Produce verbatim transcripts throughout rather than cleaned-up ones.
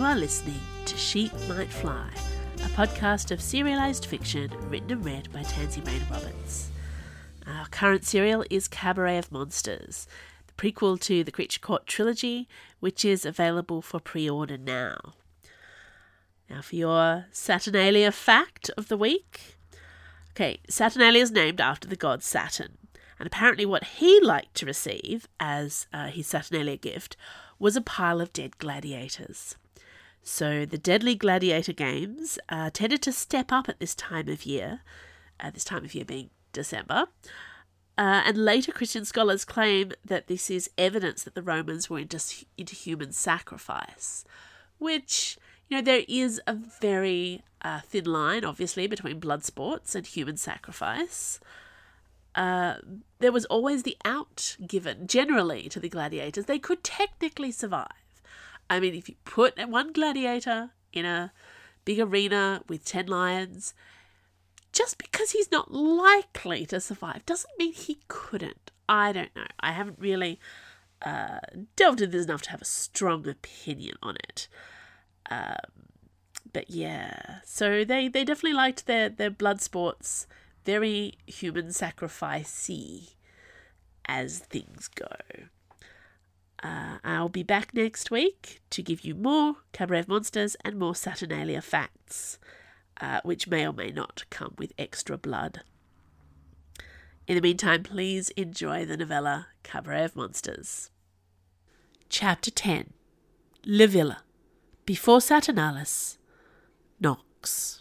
are listening to Sheep Might Fly, a podcast of serialised fiction written and read by Tansy Rain Roberts. Our current serial is Cabaret of Monsters, the prequel to the Creature Court trilogy, which is available for pre-order now. Now for your Saturnalia fact of the week. Okay, Saturnalia is named after the god Saturn, and apparently what he liked to receive as uh, his Saturnalia gift was a pile of dead gladiators. So the Deadly Gladiator Games uh, tended to step up at this time of year, uh, this time of year being December, uh, and later Christian scholars claim that this is evidence that the Romans were into, into human sacrifice, which, you know, there is a very uh, thin line, obviously, between blood sports and human sacrifice. Uh, there was always the out given, generally, to the gladiators. They could technically survive. I mean, if you put one gladiator in a big arena with ten lions, just because he's not likely to survive doesn't mean he couldn't. I don't know. I haven't really uh, delved into this enough to have a strong opinion on it. Um, but yeah, so they, they definitely liked their, their blood sports, very human sacrifice-y as things go. Uh, I'll be back next week to give you more Cabaret of Monsters and more Saturnalia facts, uh, which may or may not come with extra blood. In the meantime, please enjoy the novella Cabaret of Monsters. Chapter ten. Livilla. Before Saturnalis. Nox.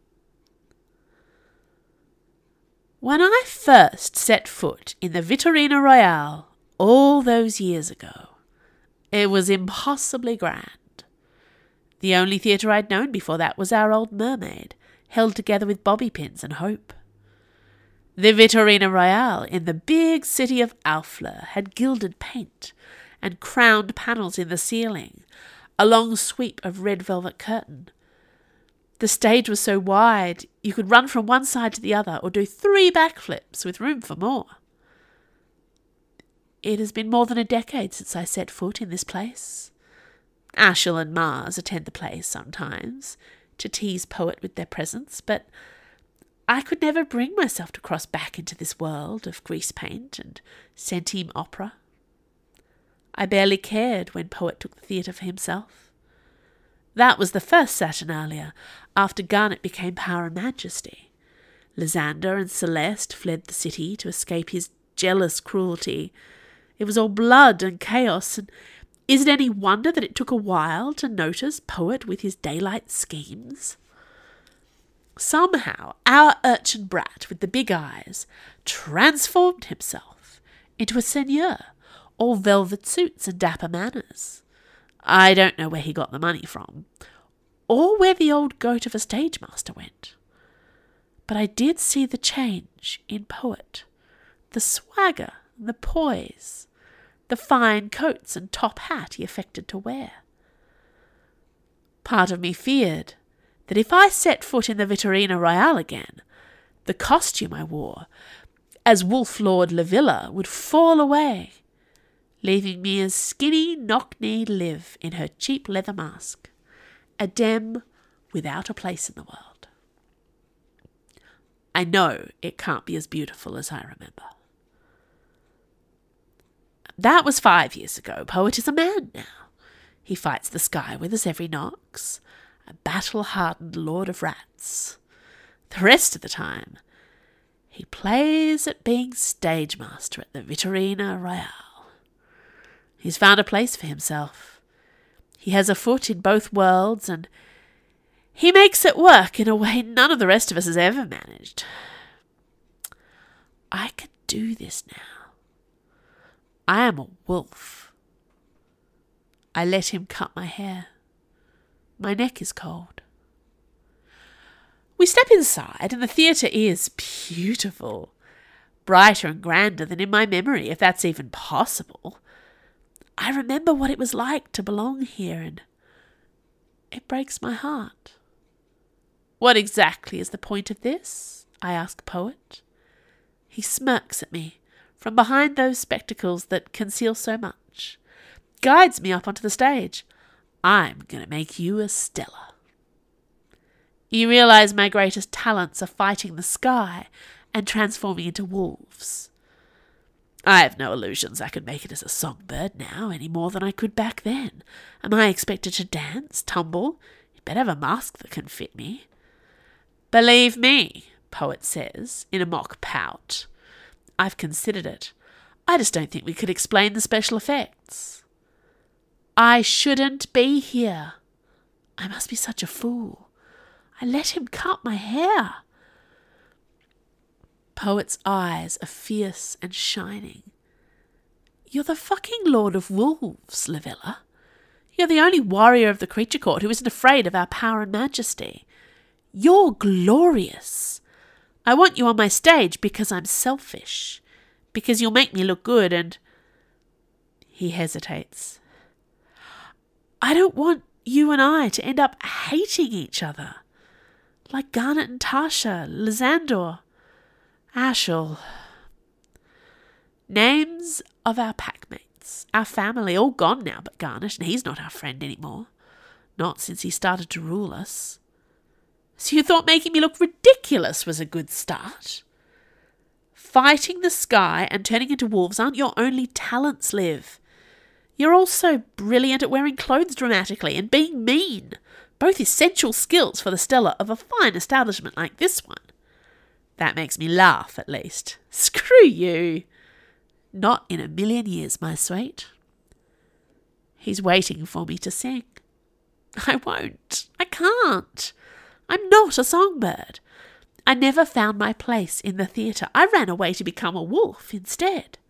When I first set foot in the Vittorina Royale all those years ago, it was impossibly grand. The only theatre I'd known before that was our old Mermaid, held together with bobby pins and hope. The Vittorina Royale in the big city of Aufler had gilded paint and crowned panels in the ceiling, a long sweep of red velvet curtain. The stage was so wide you could run from one side to the other or do three backflips with room for more. It has been more than a decade since I set foot in this place. Ashel and Mars attend the plays sometimes to tease Poet with their presence, but I could never bring myself to cross back into this world of grease paint and centime opera. I barely cared when Poet took the theatre for himself. That was the first Saturnalia, after Garnet became Power and Majesty. Lysander and Celeste fled the city to escape his jealous cruelty. It was all blood and chaos, and is it any wonder that it took a while to notice Poet with his daylight schemes? Somehow our urchin brat with the big eyes transformed himself into a seigneur, all velvet suits and dapper manners. I don't know where he got the money from, or where the old goat of a stage master went. But I did see the change in Poet, the swagger, the poise, the fine coats and top hat he affected to wear. Part of me feared that if I set foot in the Vittorina Royale again, the costume I wore, as Wolf Lord Livilla, would fall away, leaving me as skinny knock-kneed Liv in her cheap leather mask, a dem without a place in the world. I know it can't be as beautiful as I remember. That was five years ago. Poet is a man now. He fights the sky with us every Nox, a battle-hardened lord of rats. The rest of the time, he plays at being stage master at the Vittorina Royale. He's found a place for himself. He has a foot in both worlds, and he makes it work in a way none of the rest of us has ever managed. I can do this now. I am a wolf. I let him cut my hair. My neck is cold. We step inside, and the theatre is beautiful. Brighter and grander than in my memory, if that's even possible. I remember what it was like to belong here, and it breaks my heart. What exactly is the point of this? I ask Poet. He smirks at me from behind those spectacles that conceal so much, guides me up onto the stage. I'm going to make you a Stella. You realise my greatest talents are fighting the sky and transforming into wolves. I have no illusions I could make it as a songbird now any more than I could back then. Am I expected to dance, tumble? You'd better have a mask that can fit me. Believe me, Poet says, in a mock pout. I've considered it. I just don't think we could explain the special effects. I shouldn't be here. I must be such a fool. I let him cut my hair. Poet's eyes are fierce and shining. You're the fucking Lord of Wolves, Livilla. You're the only warrior of the creature court who isn't afraid of our power and majesty. You're glorious. I want you on my stage because I'm selfish. Because you'll make me look good and... He hesitates. I don't want you and I to end up hating each other. Like Garnet and Tasha, Lysandor, Ashel. Names of our packmates, our family, all gone now but Garnet, and he's not our friend anymore. Not since he started to rule us. So you thought making me look ridiculous was a good start? Fighting the sky and turning into wolves aren't your only talents, Liv. You're also brilliant at wearing clothes dramatically and being mean. Both essential skills for the Stella of a fine establishment like this one. That makes me laugh, at least. Screw you. Not in a million years, my sweet. He's waiting for me to sing. I won't. I can't. I'm not a songbird. I never found my place in the theatre. I ran away to become a wolf instead.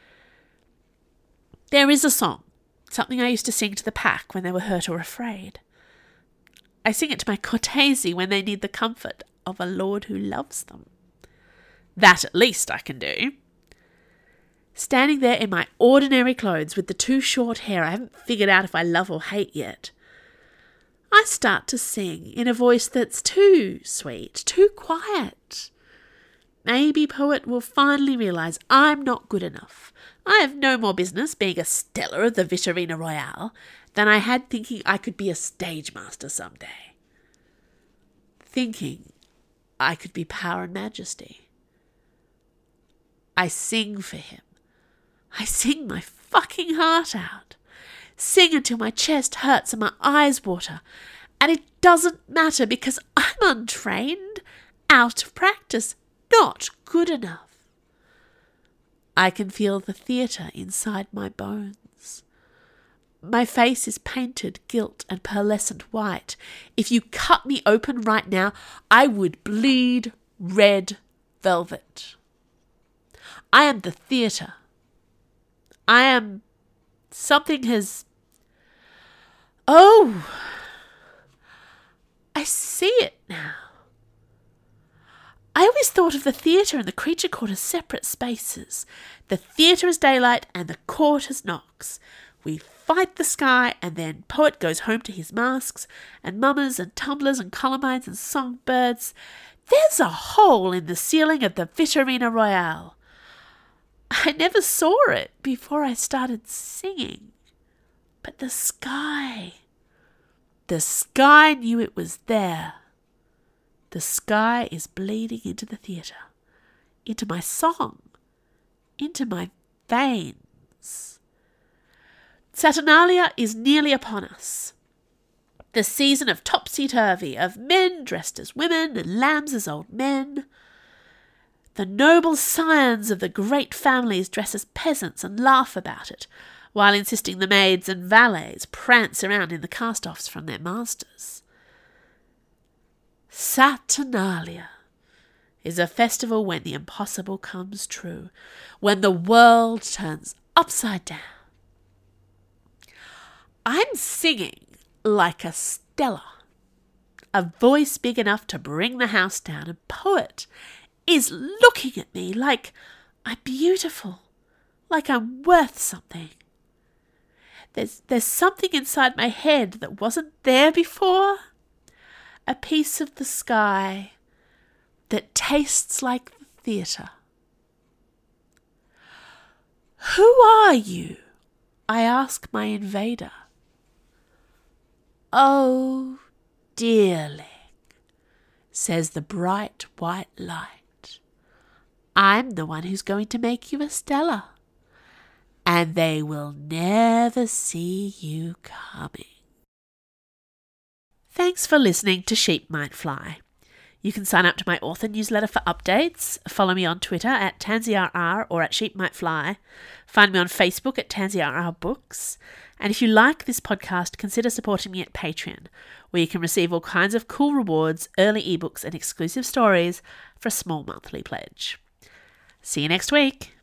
There is a song, something I used to sing to the pack when they were hurt or afraid. I sing it to my Cortese when they need the comfort of a lord who loves them. That at least I can do. Standing there in my ordinary clothes with the too short hair I haven't figured out if I love or hate yet, I start to sing in a voice that's too sweet, too quiet. Maybe Poet will finally realise I'm not good enough. I have no more business being a Stella of the Vittorina Royale than I had thinking I could be a stage master someday. Thinking I could be power and majesty. I sing for him. I sing my fucking heart out. Sing until my chest hurts and my eyes water. And it doesn't matter because I'm untrained, out of practice, not good enough. I can feel the theatre inside my bones. My face is painted gilt and pearlescent white. If you cut me open right now, I would bleed red velvet. I am the theatre. I am... Something has... Oh! I see it now. I always thought of the theatre and the creature court as separate spaces. The theatre is daylight and the court is Nox. We fight the sky and then Poet goes home to his masks and mummers and tumblers and columbides and songbirds. There's a hole in the ceiling of the Vittorina Royale. I never saw it before I started singing. But the sky... The sky knew it was there. The sky is bleeding into the theatre, into my song, into my veins. Saturnalia is nearly upon us. The season of topsy-turvy, of men dressed as women and lambs as old men. The noble scions of the great families dress as peasants and laugh about it, while insisting the maids and valets prance around in the cast-offs from their masters. Saturnalia is a festival when the impossible comes true, when the world turns upside down. I'm singing like a Stella, a voice big enough to bring the house down, and Poet is looking at me like I'm beautiful, like I'm worth something. There's, there's something inside my head that wasn't there before. A piece of the sky that tastes like the theatre. Who are you? I ask my invader. "Oh, dearling," says the bright white light, "I'm the one who's going to make you a Stella, and they will never see you coming." Thanks for listening to Sheep Might Fly. You can sign up to my author newsletter for updates, follow me on Twitter at TansyRR or at Sheep Might Fly, find me on Facebook at TansyRR Books, and if you like this podcast, consider supporting me at Patreon, where you can receive all kinds of cool rewards, early ebooks and exclusive stories for a small monthly pledge. See you next week.